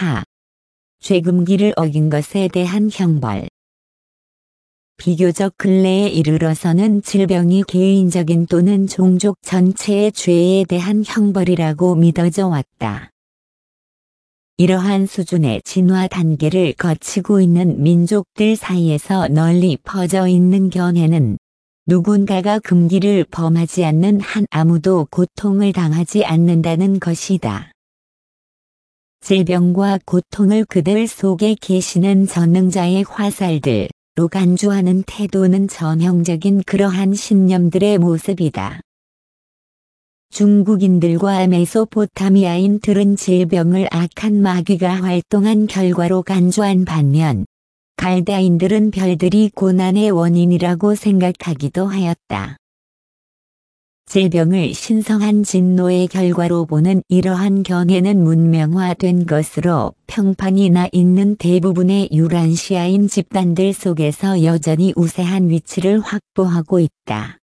하. 죄금기를 어긴 것에 대한 형벌. 비교적 근래에 이르러서는 질병이 개인적인 또는 종족 전체의 죄에 대한 형벌이라고 믿어져 왔다. 이러한 수준의 진화 단계를 거치고 있는 민족들 사이에서 널리 퍼져 있는 견해는 누군가가 금기를 범하지 않는 한 아무도 고통을 당하지 않는다는 것이다. 질병과 고통을 그들 속에 계시는 전능자의 화살들로 간주하는 태도는 전형적인 그러한 신념들의 모습이다. 중국인들과 메소포타미아인들은 질병을 악한 마귀가 활동한 결과로 간주한 반면 갈대아인들은 별들이 고난의 원인이라고 생각하기도 하였다. 질병을 신성한 진노의 결과로 보는 이러한 견해는 문명화된 것으로 평판이 나 있는 대부분의 유란시아인 집단들 속에서 여전히 우세한 위치를 확보하고 있다.